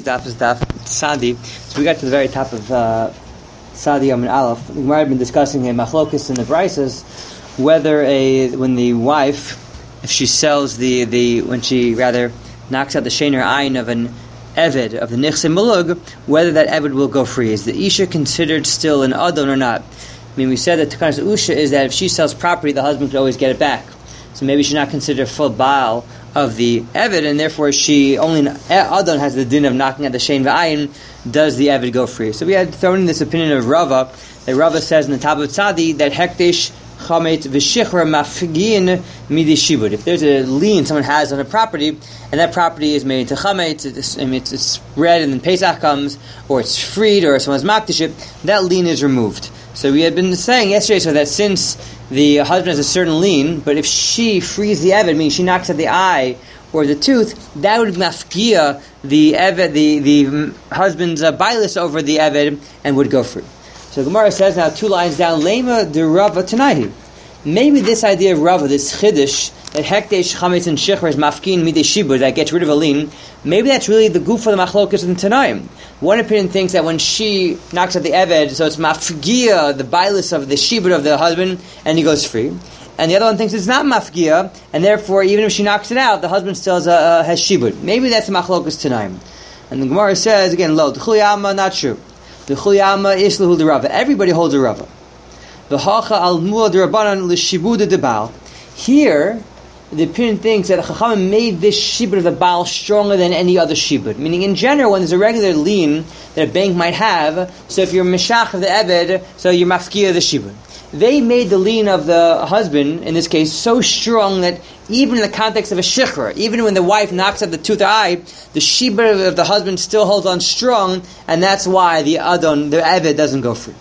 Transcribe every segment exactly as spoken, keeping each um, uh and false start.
daf is daf Sadi. So we got to the very top of uh, Sadi Yom and Aleph. We might have been discussing a machlokis in the Brises, whether a when the wife, if she sells the, the when she rather knocks out the sheiner ayin of an eved of the nichse mulug, whether that eved will go free. Is the isha considered still an adon or not? I mean, we said that takanas usha is that if she sells property, the husband could always get it back. So maybe she's not considered full baal of the eved, and therefore she only adon has the din of knocking out the shein v'ayin. Does the eved go free? So we had thrown in this opinion of Rava. That Rava says in the top of Tzadi that hekdesh chamet v'shichra mafgin midi shibud. If there's a lien someone has on a property, and that property is made into chamet, it's, I mean, it's, it's spread, and then Pesach comes, or it's freed, or someone's makdashit, that lien is removed. So we had been saying yesterday, so that since the husband has a certain lien, but if she frees the eved, meaning she knocks out the eye or the tooth, that would mafkia the eved, the the husband's uh, bailus over the eved, and would go free. So Gemara says now two lines down, Lema de Rava Tanahi. Maybe this idea of Rava, this chiddush, that hekdesh chametz and shichra is mafkin midei shibud, that gets rid of a lien, maybe that's really the goof for the machlokas in Tanaim. One opinion thinks that when she knocks out the eved, so it's mafgia, the bailus of the shibud of the husband, and he goes free. And the other one thinks it's not mafgia, and therefore even if she knocks it out, the husband still has, uh, has shibud. Maybe that's the machlokas Tanaim. And the Gemara says again, lo, d'chuliyama, not true. The chuliyama is l'hul de Rava. Everybody holds a Rava. The hacha al muad rabbanan l'shibud de baal. Here, the opinion thinks that the Chachamim made this shibud of the baal stronger than any other shibud. Meaning, in general, when there's a regular lien that a bank might have, so if you're meshach of the eved, so you're mafkia of the shibud. They made the lien of the husband, in this case, so strong that even in the context of a shichra, even when the wife knocks out the tooth or eye, the shibud of the husband still holds on strong, and that's why the adon, the eved, doesn't go free.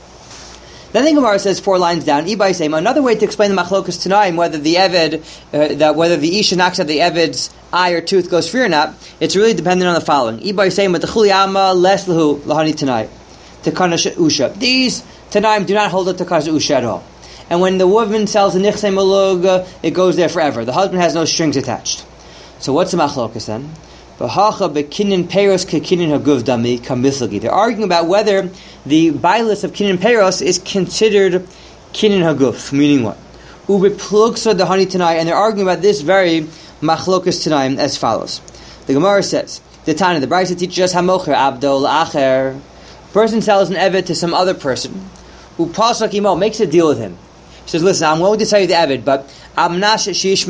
Then the Gemara says four lines down, Ibai Seima, another way to explain the machlokas tanaim, whether the eved, uh, that whether the isha knocks out the eved's eye or tooth goes free or not, it's really dependent on the following. Ibai Seima, the chuliyama les lahu lahani tanai, tekana usha. These tanaim do not hold it to kash usha at all. And when the woman sells a nichse malug, it goes there forever. The husband has no strings attached. So what's the machlokas then? They're arguing about whether the bailus of kinin peros is considered kinin haguf, meaning what? And they're arguing about this very machlokas tanaim as follows. The Gemara says, the Tana, the Brisa teaches us hamocher abdol acher. Person sells an eved to some other person who pasak imo, makes a deal with him. He says, listen, I'm willing to sell you the eved, but I want the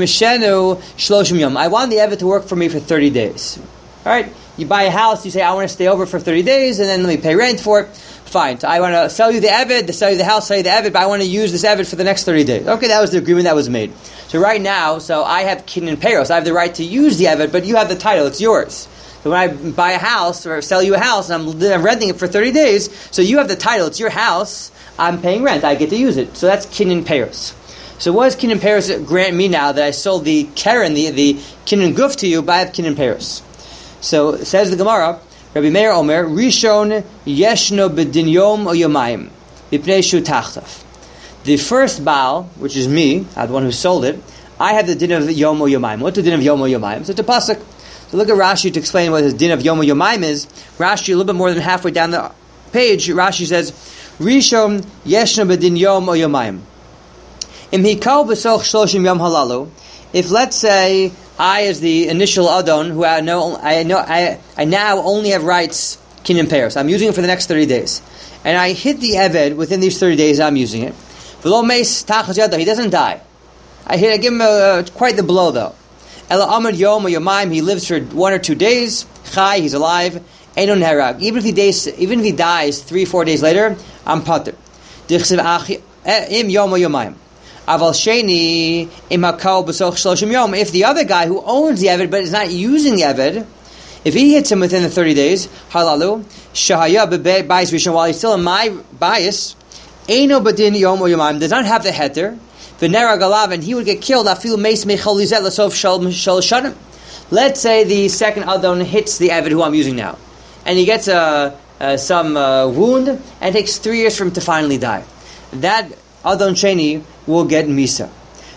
eved to work for me for thirty days. Alright? You buy a house, you say, I want to stay over for thirty days, and then let me pay rent for it. Fine. So I want to sell you the eved, to sell you the house, sell you the eved, but I want to use this eved for the next thirty days. Okay, that was the agreement that was made. So right now, so I have kin and peros. I have the right to use the eved, but you have the title. It's yours. So when I buy a house, or sell you a house, and I'm, I'm renting it for thirty days, so you have the title. It's your house. I'm paying rent. I get to use it. So that's kin and peros. So what does kin and peros grant me now that I sold the keren, the, the kin and guf to you, but I have kin and peros? So says the Gemara, Rabbi Meir Omer, Rishon yeshno bedin yom o yomayim, b'pnei shu tachtaf. The first Baal, which is me, I'm the one who sold it, I have the din of yom o yomayim. What's the din of yom o yomayim? So it's a pasuk. So look at Rashi to explain what the din of yom o yomayim is. Rashi, a little bit more than halfway down the page, Rashi says, Rishon yeshno bedin yom o yomayim. Im hikal b'soch shloshim yom halalu. If, let's say, I, as the initial adon, who I know, I know, I, I now only have rights kin and peros. I'm using it for the next thirty days, and I hit the eved within these thirty days. I'm using it. V'lo meis tachas yado. He doesn't die. I hit. I give him a, uh, quite the blow though. Ela amad yom or yomaim. He lives for one or two days. Chai. He's alive. Einon herag. Even if he dies, even if he dies three, four days later, I'm pater. Dichsev im yom or yomaim. Aval sheni imakal b'soch shloshim yom. If the other guy who owns the eved but is not using the eved, if he hits him within the thirty days, halalu shahaya b'bayis rishon, while he's still in my bias, eino badin yom or yomayim, does not have the heter, v'nera galav, and he would get killed. Afilu meis mechol lizet l'sof shal shanim. Let's say the second adon hits the eved who I'm using now, and he gets a, a some uh, wound, and it takes three years for him to finally die. That adon sheni will get misa.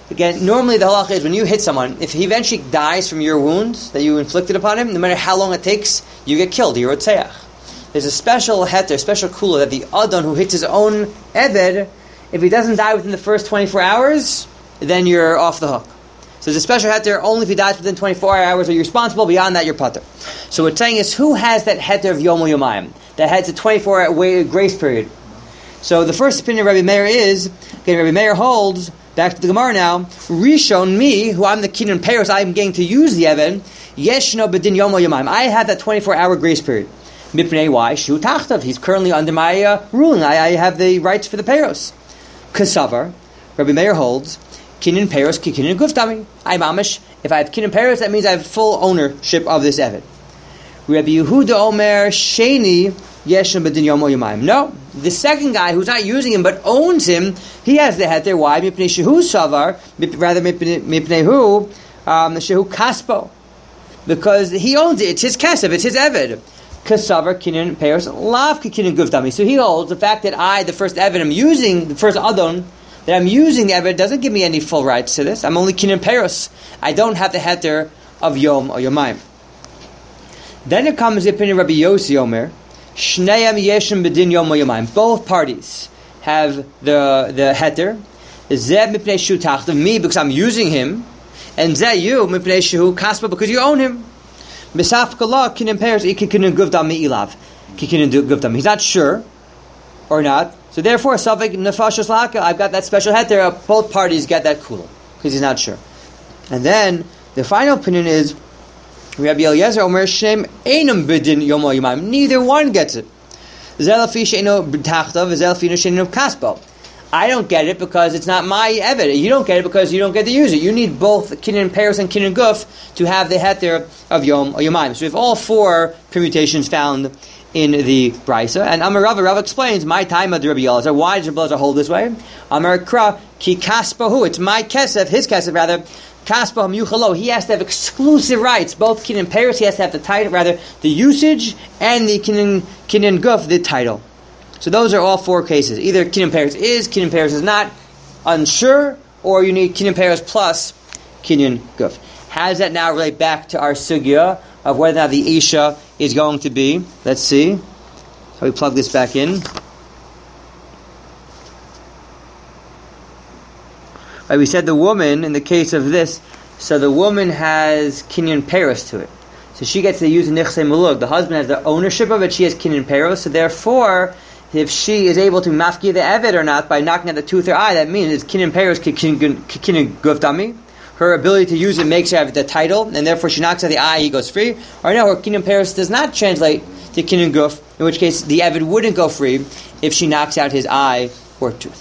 Again, normally the halacha is when you hit someone, if he eventually dies from your wounds that you inflicted upon him, no matter how long it takes, you get killed. You're a tzeach. There's a special heter, a special kula that the adon who hits his own eved, if he doesn't die within the first twenty-four hours, then you're off the hook. So there's a special heter only if he dies within twenty-four hours, are you responsible? Beyond that, you're pater. So what it's saying is, who has that heter of Yom Yomayim? That has a twenty-four hour grace period. So the first opinion of Rabbi Meir is, again, Rabbi Meir holds, back to the Gemara now, Rishon, me, who I'm the Kinyan Peros, I'm getting to use the Evan, Yeshno Bedin Yom Yomayim. I have that twenty-four hour grace period. Mipnei, why? Shu Tachtav. He's currently under my uh, ruling. I, I have the rights for the Peros. Kasavar, Rabbi Meir holds, Kinyan Peros, ki Kinyan Guftami. I'm Amish. If I have Kinyan Peros, that means I have full ownership of this Evan. Rabbi Yehuda Omer, Sheni, Yeshno Bedin Yom Yomayim. No. The second guy who's not using him but owns him, he has the heter. Why? Mipnei Shehu Savar, rather Mipnei Hu, um, Shehu Kaspo. Because he owns it. It's his kesef. It's his Eved. Kasavar Kinyan Peros Lav Kinyan Guftami. So he holds the fact that I, the first Eved, I'm using the first Adon, that I'm using the Eved doesn't give me any full rights to this. I'm only Kinyan Peros. I don't have the heter of Yom or Yomayim. Then it comes the opinion of Rabbi Yossi Omer. Shneim Yeshem Bedin Yom Yomayim. Both parties have the the heter. Zeh Mipnei Shu Tachtav, me because I'm using him, and Zeh you Mipnei Shu Kaspa because you own him. Misaf Kala Kinyan Peros Ikikinyan Guvdam Mi'ilav. Kikinyan Guvdam. He's not sure or not, so therefore Savik Nefashos Laka. I've got that special heter. Both parties get that kula because he's not sure. And then the final opinion is Rabbi Eliezer Omer Shem Einam Bedin Yom Yomayim. Neither one gets it. Zelafi Sheino B'Tachtav, Zelafi Sheino Kaspo. I don't get it because it's not my evidence. You don't get it because you don't get to use it. You need both Kinyan Peros and Kinyan Guf to have the heter of Yom or Yomayim. So we have all four permutations found in the Brisa. And Amar Rav, Rav explains, my time of Rabbi Eliezer. Why does Rabbi Eliezer hold this way? Amar Kra, Ki Kaspahu. It's my kesef, his kesef rather. Kaspa Yuchalo, he has to have exclusive rights. Both Kinyan Peros, he has to have the title, rather the usage, and the Kinyan Kinyan Guf, the title. So those are all four cases. Either Kinyan Peros is, Kinyan Peros is not, unsure, or you need Kinyan Peros plus Kinyan Guf. How does that now relate back to our sugya of whether or not the Isha is going to be? Let's see. How we plug this back in. Right, we said the woman, in the case of this, so the woman has Kinyan Peros to it. So she gets to use Nichsei Mulug. The husband has the ownership of it, she has Kinyan Peros, so therefore, if she is able to mafki the Eved or not by knocking at the tooth or eye, that means it's Kinyan Peros, Kinyan Guvdami. Her ability to use it makes her have the title, and therefore she knocks at the eye, he goes free. Or no, her Kinyan Peros does not translate to Kinyan Guf, in which case the Eved wouldn't go free if she knocks out his eye or tooth.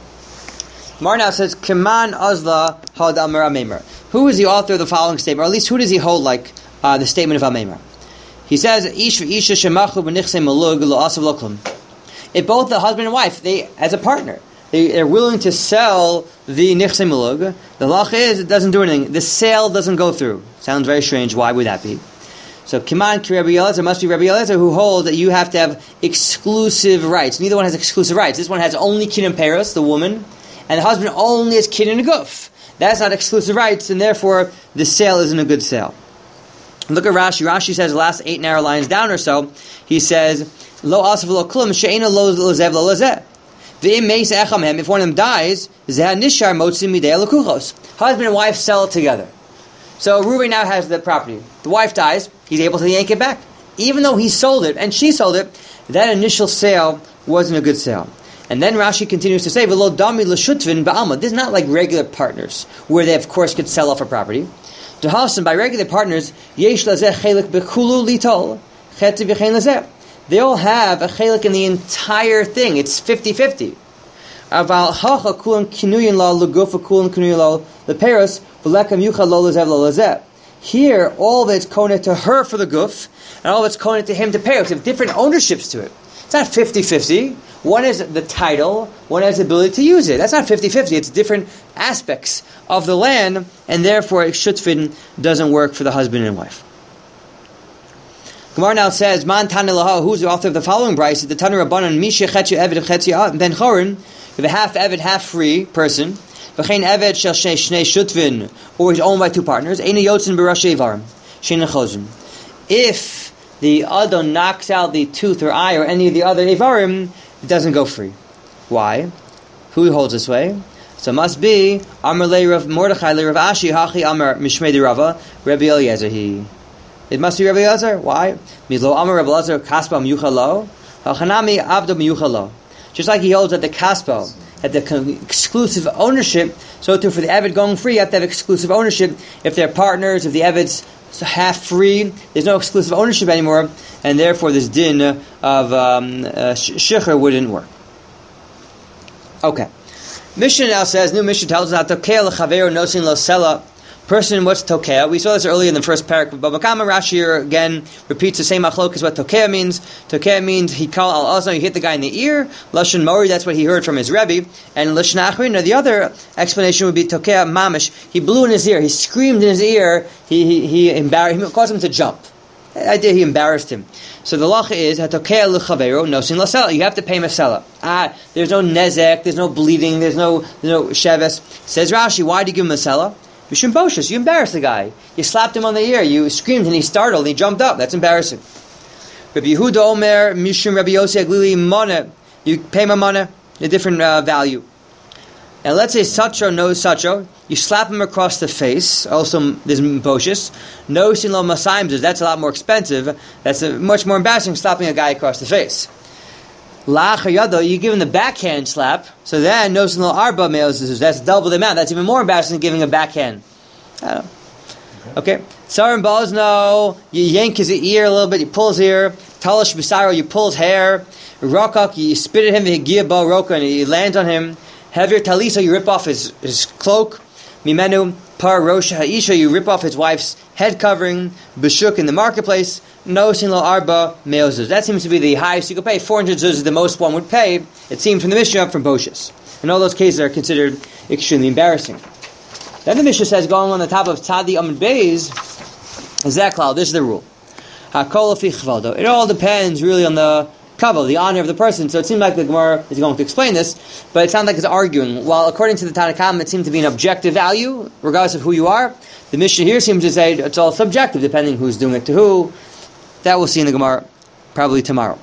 Mar says, Keman Azla Had Amar Amemar. Who is the author of the following statement, or at least who does he hold like uh, the statement of Amemar? He says, Ish v'isha shemachu b'nichsei malug lo asav loklum. If both the husband and wife, they as a partner, they, they're willing to sell the nichsei malug, the lach is, it doesn't do anything. The sale doesn't go through. Sounds very strange. Why would that be? So, Kiman ki Rabbi Eliezer, must be Rabbi Eliezer who holds that you have to have exclusive rights. Neither one has exclusive rights. This one has only Kinyan Peros, the woman, and the husband only has Kinyan Guf. That's not exclusive rights, and therefore the sale isn't a good sale. Look at Rashi. Rashi says the last eight narrow lines down or so, he says, Lo asaf lo klum, she'ena lo lezev lo lezeh. V'im meis echamhem, if one of them dies, zeh nishar motzim midei lekuchos. Husband and wife sell it together. So Reuben now has the property. The wife dies, he's able to yank it back. Even though he sold it, and she sold it, that initial sale wasn't a good sale. And then Rashi continues to say, "V'lo dami l'shutvin ba'alma." This is not like regular partners, where they of course could sell off a property. Dehasan, by regular partners, yesh lazeh chelik bekulu litol chetzi v'chein lazeh. They all have a chelik in the entire thing. It's fifty-fifty. Aval hacha kulan kinuyin la legufa kulan kinuyin la leperos v'lekam yuchad lo lazev lo lazeh. Here, all of it's connected to her for the guf, and all of it's connected to him to peros. They have different ownerships to it. It's not fifty-fifty. One has the title, one has the ability to use it. That's not fifty-fifty. It's different aspects of the land, and therefore shutfin doesn't work for the husband and wife. Gemara now says, Man Tana Laha, who's the author of the following brayso? The Tana Rabbanan, Misha Chetzi Eved Chetzi Ben Chorin, with a half Eved, half free person. V'chein eved shel shnei shnei shutvin, or he's owned by two partners. Eina yotzin b'rash eivarim, shein chozin. If the adon knocks out the tooth or eye or any of the other eivarim, it doesn't go free. Why? Who holds this way? So it must be Amar le Rav Mordechai le Rav Ashi Hachi Amar Mishmei de Rava Rabbi Eliezer he. It must be Rabbi Eliezer. Why? Milo Amar Rabbi Eliezer Kaspa Miyuchalo Hachanami Avdo Miyuchalo. Just like he holds that the Kaspa had the exclusive ownership, so too for the Eved going free, you have to have exclusive ownership. If they're partners, if the Eved's half free, there's no exclusive ownership anymore, and therefore this din of um, uh, Shicher wouldn't work. Okay. Mishnah now says, new Mishnah tells us that Tokea l'chaveru nosin lo sela. Person, what's Tokea? We saw this earlier in the first parak. But Makama Rashi here again repeats the same machlok as what Tokea means. Tokea means he called al azna, you hit the guy in the ear. Lashon Mori, that's what he heard from his Rebbe. And Lashon Achrin, the other explanation would be Tokea mamish. He blew in his ear, he screamed in his ear, he he, he embarrassed, he caused him to jump. I did. He embarrassed him. So the lacha is hatokea l'chaveru nosin lasela. You have to pay masela. Ah, there's no nezek, there's no bleeding, there's no there's no sheves. Says Rashi, why do you give him masela? Mishum boshus. You embarrassed the guy. You slapped him on the ear. You screamed and he startled. and He jumped up. That's embarrassing. Rabbi Yehuda Omer Mishum Rabbi Yossi Aglili Mona. You pay him a mana, a different uh, value. And let's say Sacho knows Sacho, you slap him across the face, also there's Boshis. No Sinlo Masayim, that's a lot more expensive, that's a, much more embarrassing slapping a guy across the face. La'achar Yado, you give him the backhand slap, so then no Sinlo Arba Meos, that's double the amount, that's even more embarrassing than giving a backhand. I don't know. Okay. Sarim Bozno, you yank his ear a little bit, you pull his ear. Talish Bisaro, you pull his hair. Rokak, you spit at him, Higiyah Roka, and he lands on him. Hevir Talisa, you rip off his, his cloak. Mimenu Par Rosh Ha'isha, you rip off his wife's head covering. Beshuk in the marketplace. No Sinlo Arba Meozuz. That seems to be the highest you could pay. four hundred zuz is the most one would pay. It seems from the Mishnah from Boshis. And all those cases are considered extremely embarrassing. Then the Mishnah says, going on the top of Tzadi Amud Beis, Zeklal, this is the rule. HaKol Fi Chvaldo. It all depends really on the kavod, the honor of the person. So it seems like the Gemara is going to explain this, but it sounds like it's arguing. While according to the Tanakhama, it seems to be an objective value, regardless of who you are. The Mishnah here seems to say it's all subjective, depending who's doing it to who. That we'll see in the Gemara probably tomorrow.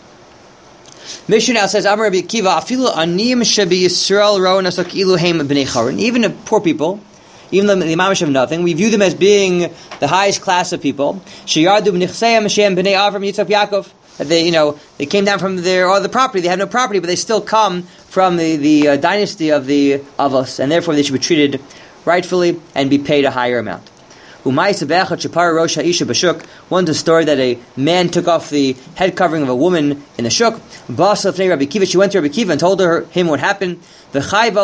Mishnah now says, Amar Rabbi Akiva, Afilu Anim Shebi Yisrael Ro Nasak Iluhem Bnei Charon. Even the poor people, even the, the mamish of nothing, we view them as being the highest class of people. Sheyardu B'nichseim Shem Bnei Avram Yitzchak Yaakov. That they, you know, they came down from their or the property. They had no property, but they still come from the the uh, dynasty of the Avos, and therefore they should be treated rightfully and be paid a higher amount. One's a story that a man took off the head covering of a woman in the shuk. She went to Rabbi Kiva and told her him what happened. And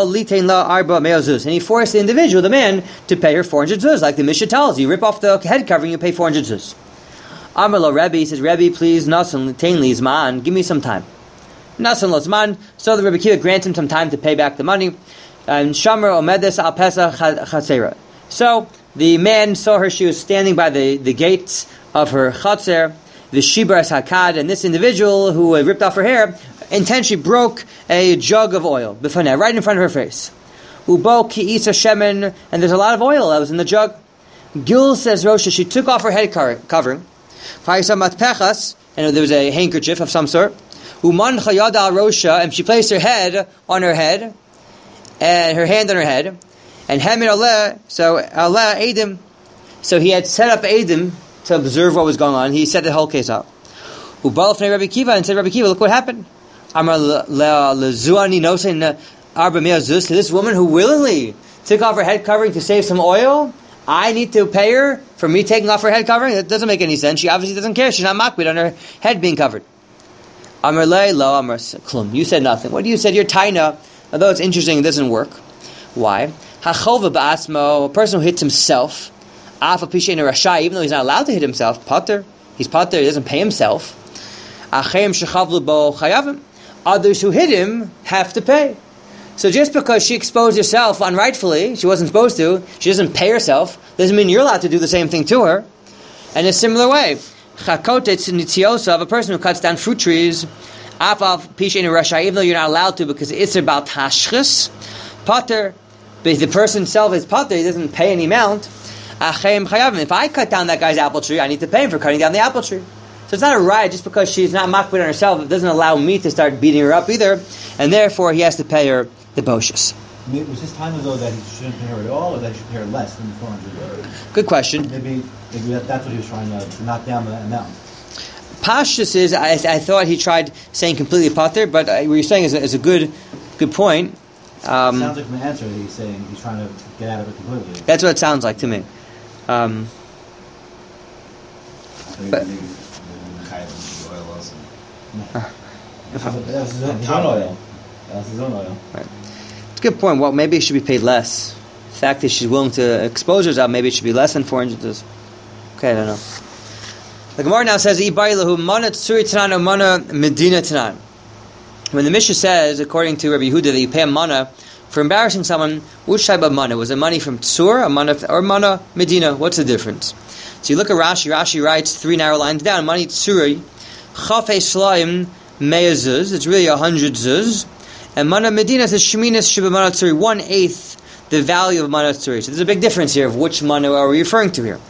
he forced the individual, the man, to pay her four hundred zuz, like the Mishnah tells you. Rip off the head covering, you pay four hundred zuz. Amar lo Rebbe, he says, Rebbe, please, Nasan Tainli Zman, give me some time. Nasan lo Zman, so the Rebbe Kiva grants him some time to pay back the money. And Shamar Omedes al Pesach Chatzera. So the man saw her; she was standing by the, the gates of her chatzer, the Shibras Hakad, and this individual who had ripped off her hair intentionally broke a jug of oil b'faneh, right in front of her face. Ubo ki isa shemen, and there's a lot of oil that was in the jug. Gil says Rosha, she took off her head covering. And there was a handkerchief of some sort. Uman chayada al Rosha, and she placed her head on her head, and her hand on her head. And Hamid Allah, so Allah Adim, so he had set up Adim to observe what was going on. He set the whole case up. Ubalafnei Rabbi Kiva, and said, Rabbi Kiva, look what happened. Amar lezuani nosein arba mea zuz, to this woman who willingly took off her head covering to save some oil. I need to pay her for me taking off her head covering? That doesn't make any sense. She obviously doesn't care. She's not makbid on her head being covered. Amar le lo amar klum. You said nothing. What you said? You're taina. Although it's interesting, it doesn't work. Why? Hacholva ba'asmo, a person who hits himself, afa pishein rashai, even though he's not allowed to hit himself, pater. He's pater. He doesn't pay himself. Achem shechavlu bo chayavim. Others who hit him have to pay. So just because she exposed herself unrightfully, she wasn't supposed to, she doesn't pay herself, doesn't mean you're allowed to do the same thing to her. And in a similar way, chakotetz nitziosa, of a person who cuts down fruit trees, afav pishein rashai, even though you're not allowed to because it's about tashchis, pater, but if the person himself is pater, he doesn't pay any amount. If I cut down that guy's apple tree, I need to pay him for cutting down the apple tree. So it's not a riot just because she's not makbid on herself. It doesn't allow me to start beating her up either, and therefore he has to pay her the boshus. Was his time ago that he shouldn't pay her at all, or that he should pay her less than four hundred? Good question. Maybe, maybe that, that's what he was trying to, to knock down the amount. Pashtus is, I, I thought he tried saying completely pater, but uh, what you're saying is a, is a good good point. Um, it sounds like from the answer that he's saying he's trying to get out of it completely. That's what it sounds like to me. Um, but, uh, that was his own, his own oil. That was his own oil. Right. It's a good point. Well, maybe it should be paid less. The fact that she's willing to expose herself, maybe it should be less than four hundred. Okay, I don't know. The Gemara now says, when the Mishnah says, according to Rabbi Yehuda, that you pay a mana for embarrassing someone, which type of mana? Was it money from Tsur, a mana, or mana Medina? What's the difference? So you look at Rashi. Rashi writes three narrow lines down. Money Tsuri, Chafei Shlaim Mea Zuz. It's really a hundred zuz. And mana Medina says Sheminas Shiba Mana Tsuri, one eighth the value of mana Tsuri. So there's a big difference here of which mana are we referring to here.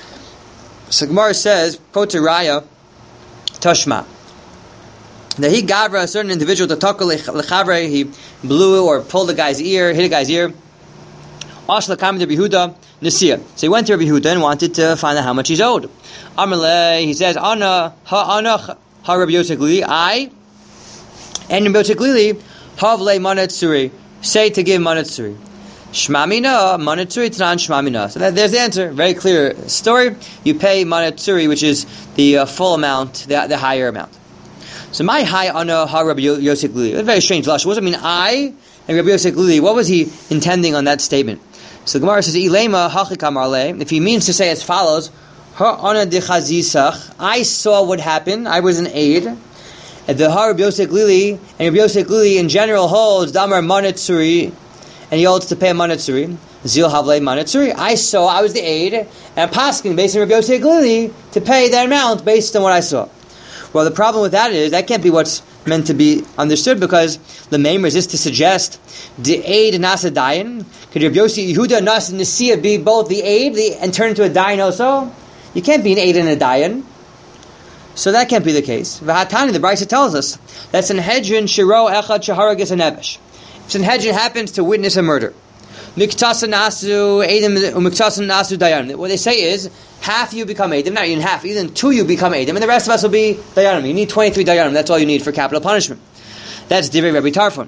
So Gemara says, Poter Raya Tashma. That he gavra a certain individual to talk lechavre, he blew or pulled the guy's ear, hit a guy's ear. Ashla kam to Yehuda Nisia. So he went to Rabbi Yehuda and wanted to find out how much he's owed. Amalei, he says, Ana ha ana ha Rabbi Yosef Glili, I and Rabbi Yosef Glili havle manatsuri. Say to give manatsuri. Shmamina manatsuri tanan shmamina. So that, there's the answer. Very clear story. You pay manatsuri, which is the uh, full amount, the, the higher amount. So my high ana ha Rabbi Yosef Glili. It's a very strange lush. What does it mean? I and Rabbi Yosef Glili. What was he intending on that statement? So the Gemara says, Ilema hachikam arle. If he means to say as follows, ha ana dechazisach. I saw what happened. I was an aide. And the ha Rabbi Yosef Glili and Rabbi Yosef Glili in general holds damar manatsuri, and he holds to pay a manatsuri. Zil havle manatsuri. I saw. I was the aide, and I'm pasking based on Rabbi Yosef Glili to pay that amount based on what I saw. Well, the problem with that is that can't be what's meant to be understood, because the Maimers is to suggest the aid and nasa dayan. Could Rabbi Yossi Yehuda Nas Nisia be both the aid the, and turn into a dayan also? You can't be an aid and a dayan. So that can't be the case. V'hatani, the Brisa tells us that Sanhedrin shiro echad shaharagas hanevesh. If Sanhedrin happens to witness a murder, miktasa nasu edim umiktasa nasu dayan. What they say is, half you become Eidim, not even half, even two you become Eidim, and the rest of us will be Dayanim. You need twenty-three Dayanim, that's all you need for capital punishment. That's Divrei Rabbi Tarfon.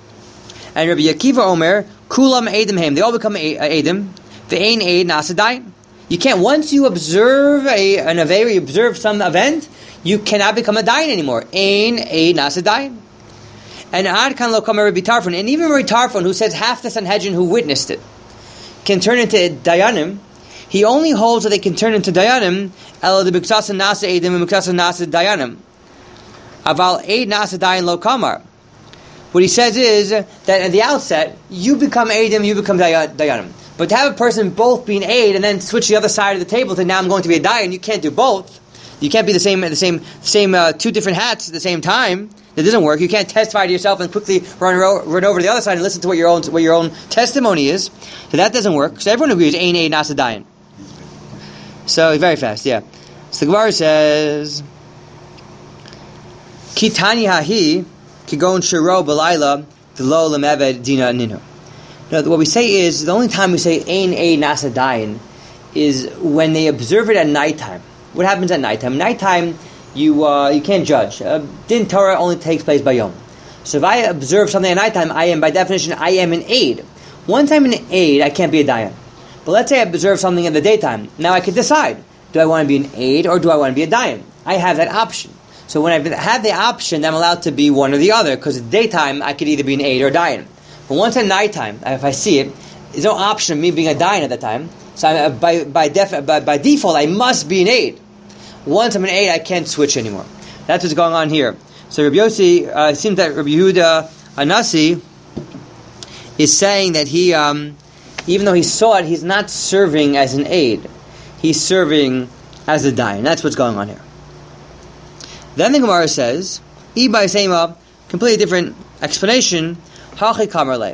And Rabbi Akiva Omer, Kulam Eidim Haim, they all become Eidim, Ve'ein Eid Nasa Dayan. You can't, once you observe a, an Aveir, you observe some event, you cannot become a Dayan anymore. Ein Eid Nasa Dayan. And Ad Kan Lo Kamer Rabbi Tarfon, and even Rabbi Tarfon, who says half the Sanhedrin who witnessed it, can turn into Dayanim. He only holds that they can turn into Dayanim, el de B'ksasan Nasa Eidim and B'ksasan Nasa Dayanim. Aval Eid Nasa Dayan Lo Kamar. What he says is that at the outset, you become Eidim, you become Dayanim. But to have a person both be an Eid and then switch the other side of the table to now I'm going to be a Dayan, you can't do both. You can't be the same, the same, same uh, two different hats at the same time. That doesn't work. You can't testify to yourself and quickly run, run over to the other side and listen to what your own what your own testimony is. So that doesn't work. So everyone agrees Ein Eid Nasa Dayan. So very fast, yeah. So the Gemara says, Kitani hahi kigon shiro b'layla v'lo lemeved dina nino. Now, what we say is the only time we say ein eid nasa dayan is when they observe it at nighttime. What happens at nighttime? Nighttime, you uh, you can't judge. Uh, Din Torah only takes place by yom. So if I observe something at nighttime, I am by definition I am an aid. Once I'm an aid, I can't be a dayan. But let's say I observe something in the daytime. Now I can decide, do I want to be an aid or do I want to be a dayan? I have that option. So when I have the option, I'm allowed to be one or the other, because in the daytime, I could either be an aid or a dayan. But once at nighttime, if I see it, there's no option of me being a dayan at that time. So I, by, by, def, by, by default, I must be an aid. Once I'm an aid, I can't switch anymore. That's what's going on here. So Rabbi Yossi, uh, it seems that Rabbi Yehuda Anasi is saying that he... Um, even though he saw it, he's not serving as an aid. He's serving as a dayan. That's what's going on here. Then the Gemara says, Ibai Sema, completely different explanation, Hachi Kamarle.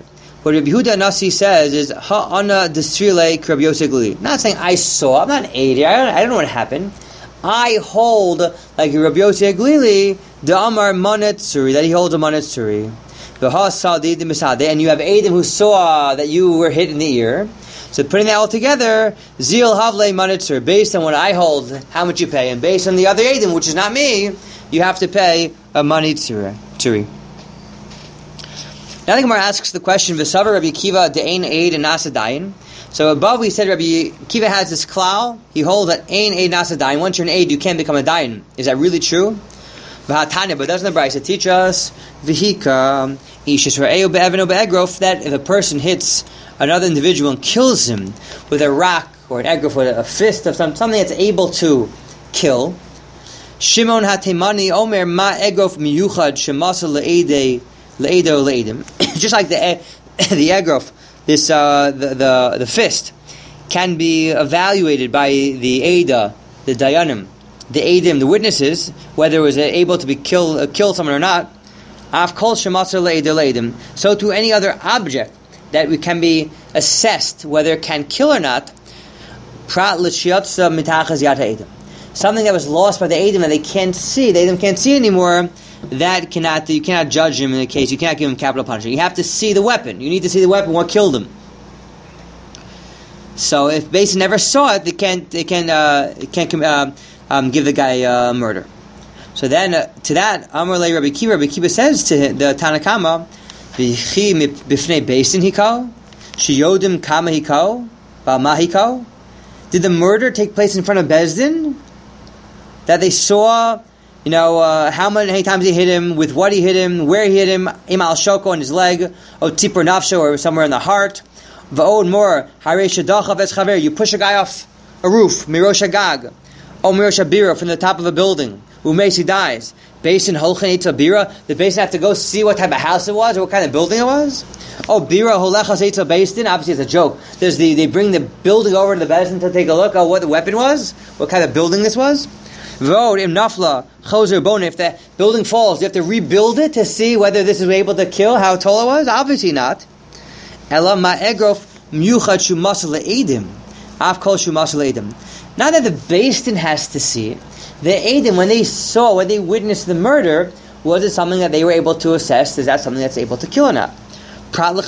What Rabbi Yehuda Nasi says is ha'ana desrile Rabbi Yosef Glili. Not saying I saw. I'm not an idiot. I don't, I don't know what happened. I hold like Rabbi Yosef Glili the Amar Manet Suri, that he holds a Manet Suri. The Ha Sadi the Misade, and you have Adam who saw that you were hit in the ear. So putting that all together, Zil Havle Manet Suri, based on what I hold, how much you pay, and based on the other Adam, which is not me, you have to pay a Manet Suri. Now the Gemara asks the question: V'savar Rabbi Kiva de'ein eid and nasadayin. So above we said Rabbi Kiva has this klal. He holds that ein eid nasadayin. Once you're an aid, you can't become a dayin. Is that really true? V'hatanya, but doesn't the Brisa teach us v'hika ishis ra'eu be'evan be'egrof, that if a person hits another individual and kills him with a rock or an egrof, with a fist of some, something that's able to kill, Shimon hatemani omer ma egrof miyuchad shemasa le'edei. Just like the the egrof, this uh, the, the the fist can be evaluated by the Ada, the Dayanim, the Adim, the witnesses, whether it was able to be kill uh, kill someone or not. Af kol shemasar le'eda le'edim. So to any other object that we can be assessed whether it can kill or not. Prat l'shiatza mitachas yad ha'edim. Something that was lost by the Adim that they can't see, the Adim can't see anymore. That cannot, you cannot judge him in the case. You cannot give him capital punishment. You have to see the weapon. You need to see the weapon. What killed him? So if Basin never saw it, they can't. They can. Uh, can't uh, um, give the guy uh, murder. So then, uh, to that, Amar Le Rabbi Kiva. Rabbi Kiva says to him, the Tanakama, "V'chi b'fnei Basin hikal, sheyodim kama hikal, ba'ma hikal." Did the murder take place in front of Bezdin? That they saw. You know, uh, how many times he hit him, with what he hit him, where he hit him, im al shoko on his leg, or tipur nafsho, or somewhere in the heart. Va'od more, harei shadachav es chaver, you push a guy off a roof, mirosh agag, or mirosh abira, from the top of a building, umeis he dies. Basin holchen eitz abira, the basin have to go see what type of house it was, or what kind of building it was. Oh, bira holechas eitz basin, obviously it's a joke. There's the, they bring the building over to the basin to take a look at what the weapon was, what kind of building this was. V'od im nafla choser bone. If the building falls, you have to rebuild it to see whether this is able to kill, how tall it was. Obviously not. Ela ma'egrof miyuchad shumasal le'edim. Af kol shumasal le'edim. Now that the Beis Din has to see it, the Edim, when they saw, when they witnessed the murder, was it something that they were able to assess? Is that something that's able to kill or not? But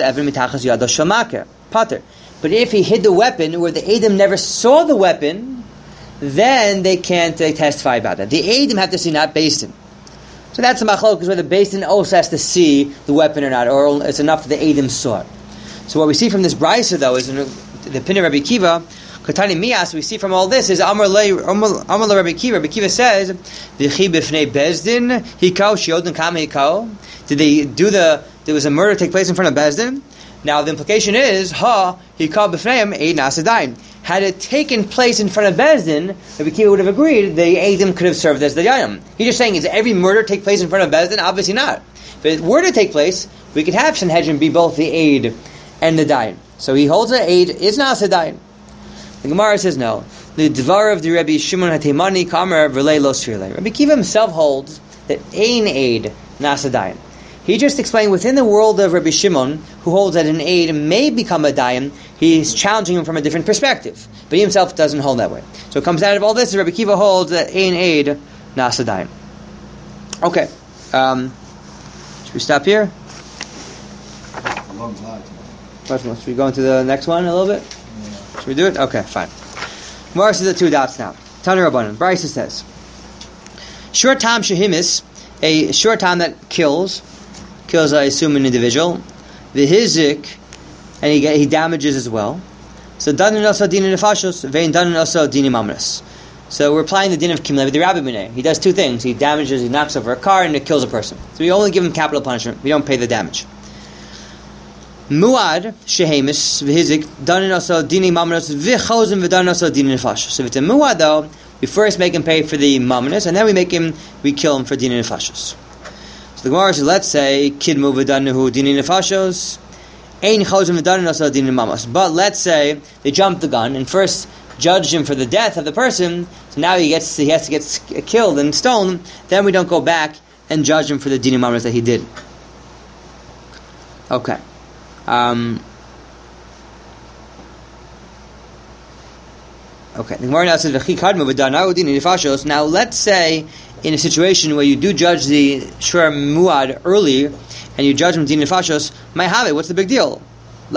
if he hid the weapon, where the Edim never saw the weapon, then they can't uh, testify about that. The Eidim have to see, not Beis Din. So that's the machlok, is whether Beis Din also has to see the weapon or not, or it's enough that the Eidim saw it. So what we see from this brisa, though, is in the Pin of Rabbi Kiva, Katani Mias, we see from all this, is Amar Le Rabbi Kiva. Rabbi Kiva says, V'chi b'fnei Beis Din, hikau shiodin kam hikau. Did they do the, there was a murder take place in front of Beis Din? Now the implication is, ha, hikau b'fneim eid nasadayin. Had it taken place in front of Beis Din, Rabbi Kiva would have agreed, the Eidim could have served as the Yayim. He's just saying, is every murder take place in front of Beis Din? Obviously not. If it were to take place, we could have Sanhedrin be both the Eid and the Dayan. So he holds that Eid is not a Dayan. The Gemara says no. The Dvar of the Rabbi Shimon HaTeimani Kamer V'lei Lo Srirlei. Rabbi Kiva himself holds that Ein Eid Nasa Dayan. He just explained within the world of Rabbi Shimon, who holds that an aid may become a dayan, he's challenging him from a different perspective. But he himself doesn't hold that way. So it comes out of all this, Rabbi Kiva holds that ein aid, nasa dayan. Okay. Um, should we stop here? Should we go into the next one a little bit? Yeah. Should we do it? Okay, fine. More to the two dots now. Tanu Rabbanan. Brisa says, short time shahimis, a short time that kills, kills, I assume, an individual. The hizik, and he he damages as well. So danin also din nefashos, vein danin also din mamres. So we're applying the din of kimlev the Rabbi Minei. He does two things: he damages, he knocks over a car, and it kills a person. So we only give him capital punishment. We don't pay the damage. Muad shehemis v'hizik danin also din mamres v'chozim v'danin also din nefashos. So if it's a muad though, we first make him pay for the mamres, and then we make him we kill him for din nefashos. The Gemara says, let's say, kidmu v'danuhu dini nefashos, ein chozim v'danin also dini mamos. But let's say they jumped the gun and first judged him for the death of the person, so now he gets he has to get killed and stoned. Then we don't go back and judge him for the dini mamos that he did. Okay. Um, okay, the Gemara now says, now let's say in a situation where you do judge the Shur Muad early, and you judge him Din Nefashos, may have it, what's the big deal? So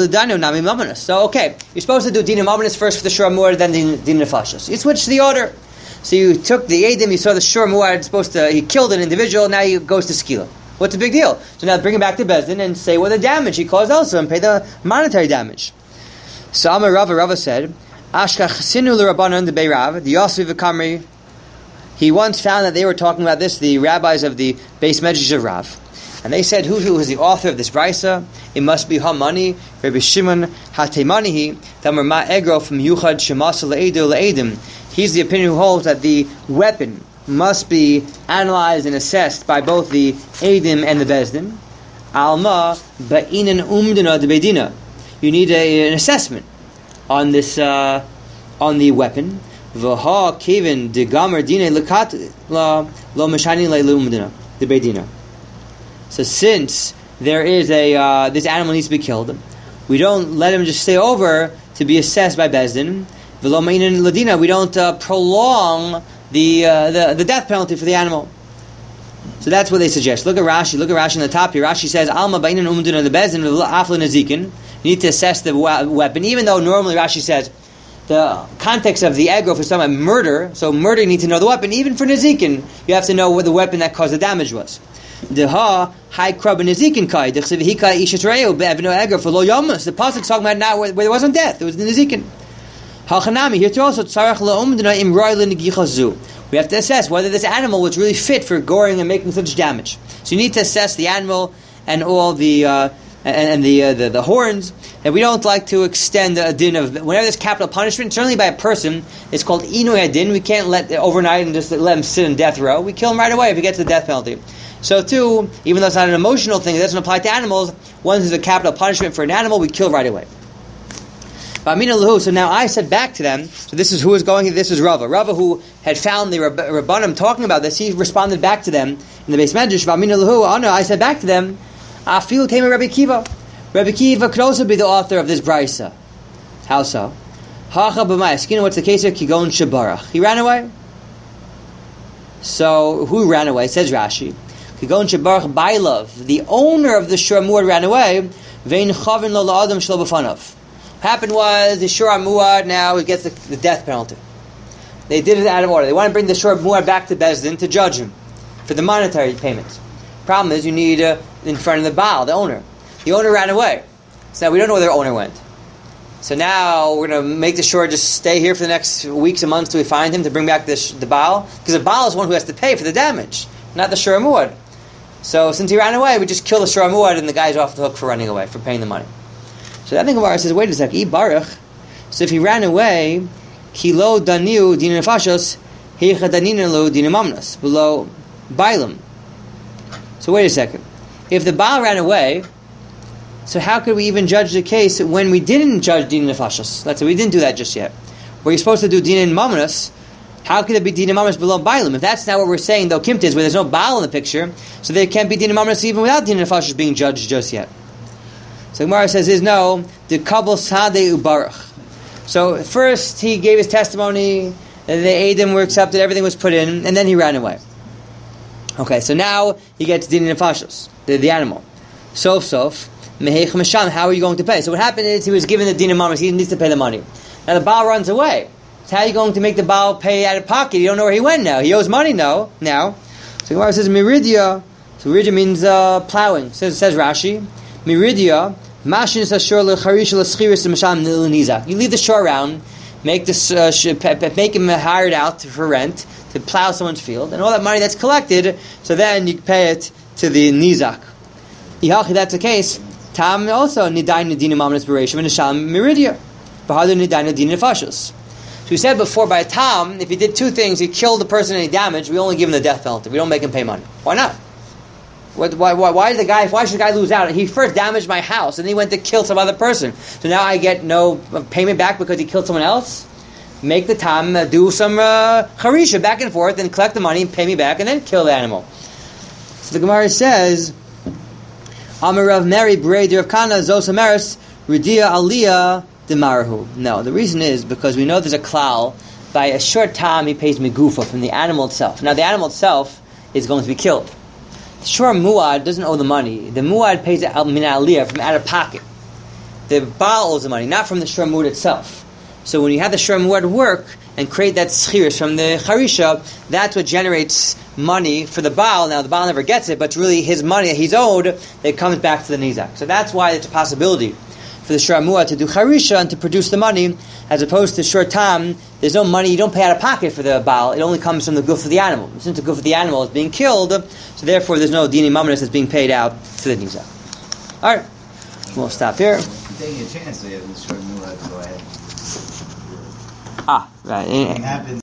okay, you're supposed to do Din Nefashos first for the Shur Muad, then Din, din Nefashos. You switch the order. So you took the Eidim, you saw the Shur Muad supposed to, he killed an individual, now he goes to Skila. What's the big deal? So now bring him back to Bezdin and say what the damage he caused also and pay the monetary damage. So Amar Rava, Rava said, Ashkach sinu l'Rabbanan de Beirav, the Yosef Kamri. He once found that they were talking about this, the rabbis of the Beis Medrash of Rav. And they said, who, who is the author of this brisa? It must be Hamani, Rabbi Shimon Hatemanihi, Tamar Ma Egro from Yuchad Shemasa Le'edu Le'edim. He's the opinion who holds that the weapon must be analyzed and assessed by both the Eidim and the Bezdin. Alma Ba'inan Umdina de Bedina. You need a, an assessment on this, uh, on the weapon. V'ha kevin de gamer dine lekat la lo meshani le lumdina de bedina. So since there is a uh, this animal needs to be killed, we don't let him just stay over to be assessed by Bezdin. V'lo meinin ladina. We don't uh, prolong the, uh, the the death penalty for the animal. So that's what they suggest. Look at Rashi. Look at Rashi on the top here. Rashi says alma ba'inan umdina de Bezdin afla nazikin. You need to assess the weapon, even though normally Rashi says the context of the aggro for some murder, so murder you need to know the weapon. Even for Nezikin, you have to know what the weapon that caused the damage was. The ha high krab Nezikin kai the chsivihika ishatreu be'evno aggro for lo yomus. The pasuk is talking about now where, where there wasn't death, it was the Nezikin. Hachanami here too also tzarach laumdina im roilin gichazu. We have to assess whether this animal was really fit for goring and making such damage. So you need to assess the animal and all the. Uh, And, and the, uh, the the horns, and we don't like to extend a din of whenever there's capital punishment. Certainly by a person, it's called inu hadin. We can't let overnight and just let him sit in death row. We kill him right away if he gets the death penalty. So too, even though it's not an emotional thing, it doesn't apply to animals. Once there's a capital punishment for an animal, we kill right away. So now I said back to them. So this is who is going. This is Rava. Rava, who had found the Rabbanim talking about this, he responded back to them in the Beis Medrash. Oh no, I said back to them. I feel Tamer Rabbi Kiva. Rabbi Kiva could also be the author of this brisa. How so? Hacha b'mayas. You know what's the case here? Kigon shebarach. He ran away. So who ran away? Says Rashi. Kigon shebarach bailov. The owner of the Shur Muad ran away. Vein chavin lo la'adam shlo b'fanav. What happened was the Shur Muad now he gets the, the death penalty. They did it out of order. They want to bring the Shur Muad back to Bezdin to judge him for the monetary payments. Problem is, you need uh, in front of the Baal, the owner. The owner ran away. So now we don't know where their owner went. So now we're going to make the Shur just stay here for the next weeks and months till we find him to bring back the, sh- the Baal. Because the Baal is one who has to pay for the damage, not the Shur Muad. So since he ran away, we just kill the Shur Muad and the guy's off the hook for running away, for paying the money. So that thing Gemara says, wait a second, I baruch. So if he ran away, kilo daniu din nefashos, heicha daninu lo din mamnas, below bailam. So wait a second. If the Baal ran away, so how could we even judge the case when we didn't judge Din Nefashos? Let's say we didn't do that just yet. Where you're supposed to do Din and Mamonos, how could it be Din and Mamonos below Bailam? If that's not what we're saying, though, Kimt is, where there's no Baal in the picture, so there can't be Din and Mamonos even without Din and Nefashos being judged just yet. So Gemara says, is no, the Kabul Sadeh Ubarach. So first he gave his testimony, the Eidim were accepted, everything was put in, and then he ran away. Okay, so now he gets Din Nefashos, the, the animal. Sof Sof, Mehech Mesham, how are you going to pay? So what happened is he was given the Din Nefashos, he needs to pay the money. Now the Baal runs away. So how are you going to make the Baal pay out of pocket? You don't know where he went now. He owes money now. Now. So Gemara says, Miridia, so Miridia means uh, plowing. Says, says Rashi, Miridia, Mashin Sashur L'Charish L'Schiris Mesham Nizak. You leave the shore around, make this, uh, make him hired out for rent, to plow someone's field, and all that money that's collected, so then you pay it to the nizak. Ihachi, that's the case. Tam also nidayin nidin imam inspiration and nisham miridia. Bahadu nidayin nidin nefashos. So we said before, by a tam, if he did two things, he killed the person and he damaged, we only give him the death penalty. We don't make him pay money. Why not? What, why, why, why, the guy, why should the guy lose out? He first damaged my house, and then he went to kill some other person. So now I get no payment back because he killed someone else? Make the tam uh, do some uh, harisha back and forth and collect the money and pay me back and then kill the animal. So the Gemara says, Amar Rav Meri Brei Rav Kana Zos Amaris Ridia Aliyah Demarahu. No, the reason is because we know there's a klal. By a short time, he pays megufa from the animal itself. Now, the animal itself is going to be killed. The shor muad doesn't owe the money. The muad pays it min aliyah, from out of pocket. The baal owes the money, not from the shor muad itself. So when you have the shor muad work and create that schiris from the charisha, that's what generates money for the baal. Now, the baal never gets it, but it's really his money that he's owed that comes back to the nizak. So that's why it's a possibility for the shor muad to do charisha and to produce the money, as opposed to shor tam. There's no money, you don't pay out of pocket for the baal, it only comes from the goof of the animal. Since the goof of the animal is being killed, so therefore there's no dini mamnas that's being paid out to the nizak. Alright, we'll stop here. You're taking a chance, so you have this short move, to go ahead. Ah, right. It happens.